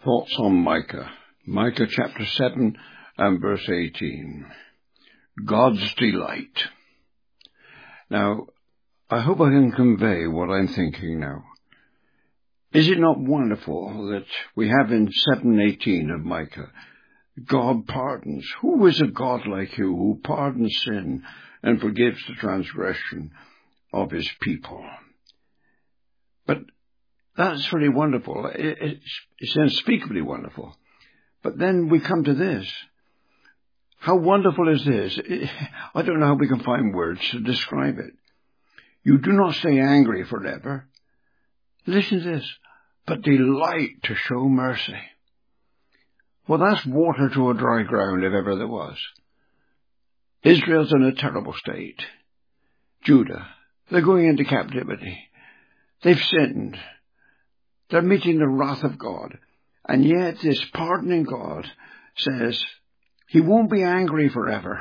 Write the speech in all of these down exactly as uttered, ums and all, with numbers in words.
Thoughts on Micah. Micah chapter seven and verse eighteen. God's delight. Now, I hope I can convey what I'm thinking now. Is it not wonderful that we have in seven eighteen of Micah, God pardons? Who is a God like you who pardons sin and forgives the transgression of his people? But that's really wonderful. It's, it's unspeakably wonderful. But then we come to this. How wonderful is this? I don't know how we can find words to describe it. You do not stay angry forever. Listen to this. But delight to show mercy. Well, that's water to a dry ground if ever there was. Israel's in a terrible state. Judah, they're going into captivity. They've sinned. They're meeting the wrath of God. And yet this pardoning God says he won't be angry forever.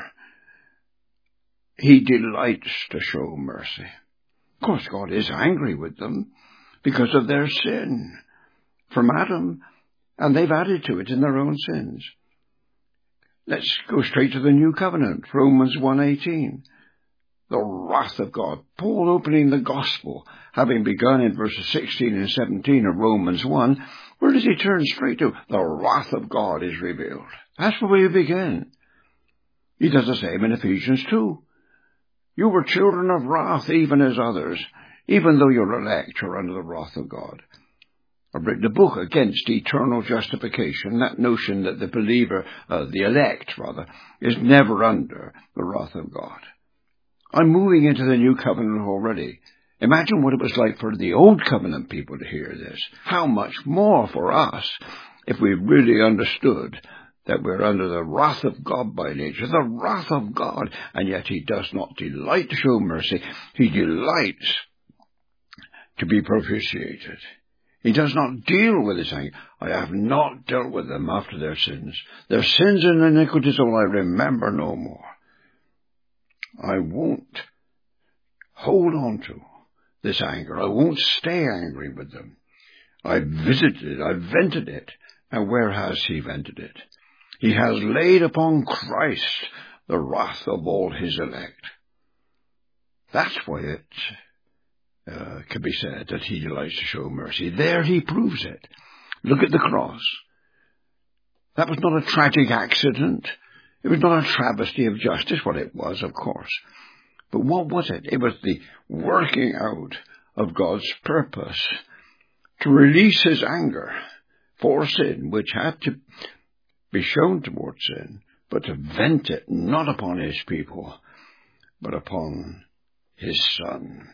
He delights to show mercy. Of course, God is angry with them because of their sin from Adam, and they've added to it in their own sins. Let's go straight to the New Covenant, Romans one eighteen. The wrath of God. Paul opening the gospel, having begun in verses sixteen and seventeen of Romans one, where does he turn straight to? The wrath of God is revealed. That's where we begin. He does the same in Ephesians two. You were children of wrath even as others, even though you're elect or under the wrath of God. I've written a book against eternal justification, that notion that the believer, uh, the elect rather, is never under the wrath of God. I'm moving into the New Covenant already. Imagine what it was like for the Old Covenant people to hear this. How much more for us if we really understood that we're under the wrath of God by nature, the wrath of God, and yet he does not delight to show mercy. He delights to be propitiated. He does not deal with his anger. I have not dealt with them after their sins. Their sins and iniquities will I remember no more. I won't hold on to this anger. I won't stay angry with them. I visited it. I vented it. And where has he vented it? He has laid upon Christ the wrath of all his elect. That's why it uh, can be said that he delights to show mercy. There he proves it. Look at the cross. That was not a tragic accident. It was not a travesty of justice. Well, it was, of course. But what was it? It was the working out of God's purpose to release his anger for sin, which had to be shown towards sin, but to vent it not upon his people, but upon his Son.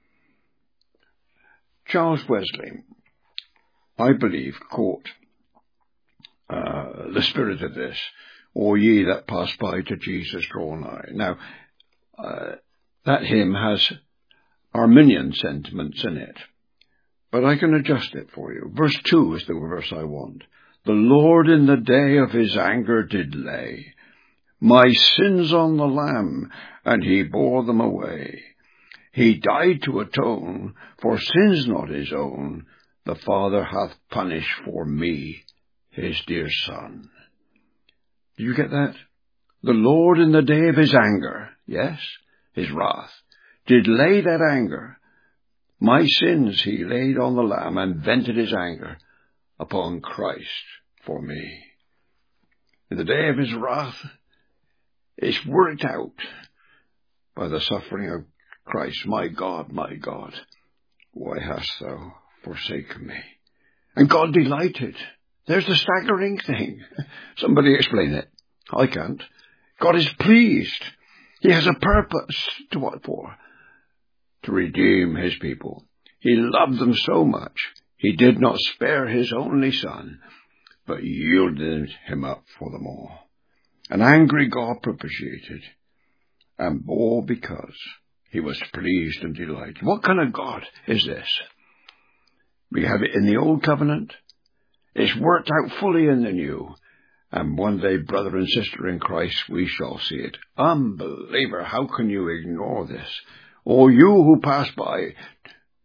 Charles Wesley, I believe, caught uh, the spirit of this. O ye that pass by to Jesus draw nigh. Now, uh, that hymn has Arminian sentiments in it, but I can adjust it for you. Verse two is the verse I want. The Lord in the day of his anger did lay my sins on the Lamb, and he bore them away. He died to atone for sins not his own. The Father hath punished for me his dear Son. Do you get that? The Lord in the day of his anger, yes, his wrath, did lay that anger. My sins he laid on the Lamb and vented his anger upon Christ for me. In the day of his wrath, it's worked out by the suffering of Christ. My God, my God, why hast thou forsaken me? And God delighted. There's the staggering thing. Somebody explain it. I can't. God is pleased. He has a purpose. To what for? To redeem his people. He loved them so much. He did not spare his only Son, but yielded him up for them all. An angry God propitiated, and bore because he was pleased and delighted. What kind of God is this? We have it in the Old Covenant. It's worked out fully in the New. And one day, brother and sister in Christ, we shall see it. Unbeliever, how can you ignore this? Or you who pass by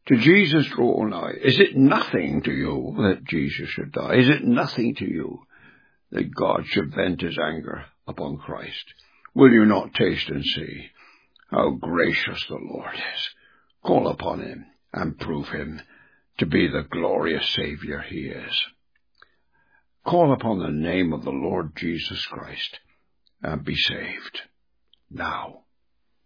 to Jesus draw nigh. Is it nothing to you that Jesus should die? Is it nothing to you that God should vent his anger upon Christ? Will you not taste and see how gracious the Lord is? Call upon him and prove him to be the glorious Saviour he is. Call upon the name of the Lord Jesus Christ and be saved now.